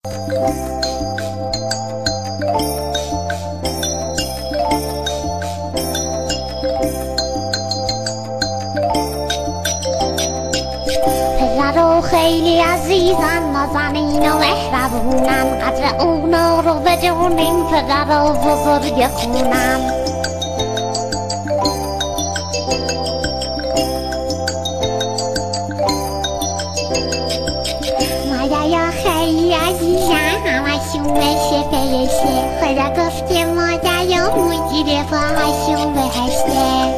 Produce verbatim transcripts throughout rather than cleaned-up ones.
پدر خیلی عزیزن نازنین و مهربونن قدر اونا رو بدونیم پدر و بزرگ خونن مادر یا خیلی عزیزن همشون بشه پیشه خدا گفته مادر یا مدیر پاهاشون بهشته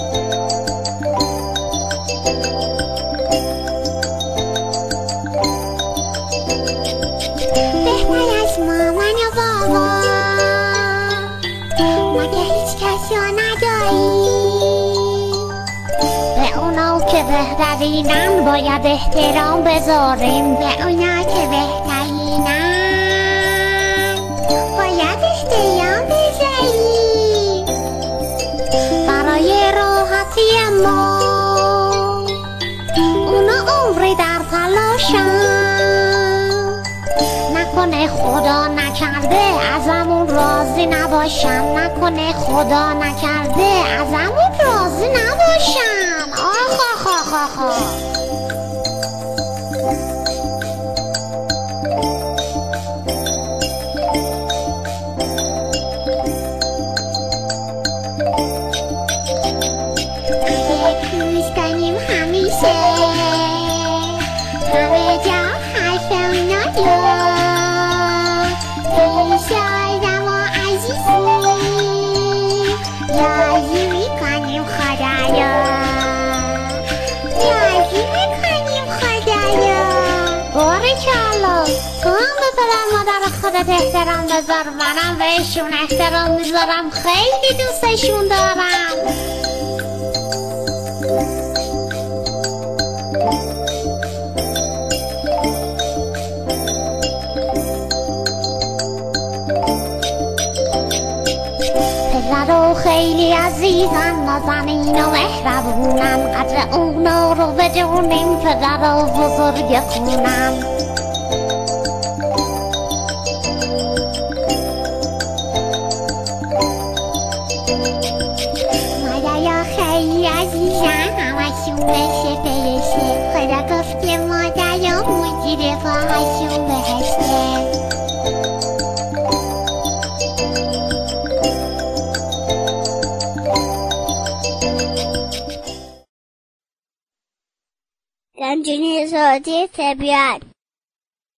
بهتر از مامان و بابا مگه هیچ کسی رو نداری به اونا که بهترینن باید احترام بذاریم به اونا که بهترینن باید احترام بذاریم برای راحتی ما اونا عمری در تلاشن نکنه خدا نکرده ازمون راضی نباشن نکنه خدا نکرده ازمون راضی نباشن آخ آخ آخ آخ آخ کوش کنیم همیشه همه جا حرف اونا شایدم و عزیزی راضی میکنیم خدایا راضی میکنیم خدایا باریکالله تو هم به پدر مادر خودت احترام بذار منم بهشون احترام میذارم خیلی دوستشون دارم پدر خیلی عزیزن نازنین و مهربونن قدر اونا رو بدونیم پدر و بزرگ خونن مادر یا خیلی عزیزن همشون بشه پیشه خدا گفته مادر یا مدیر پاهاشون بهشته گنجینه زادی طبیعت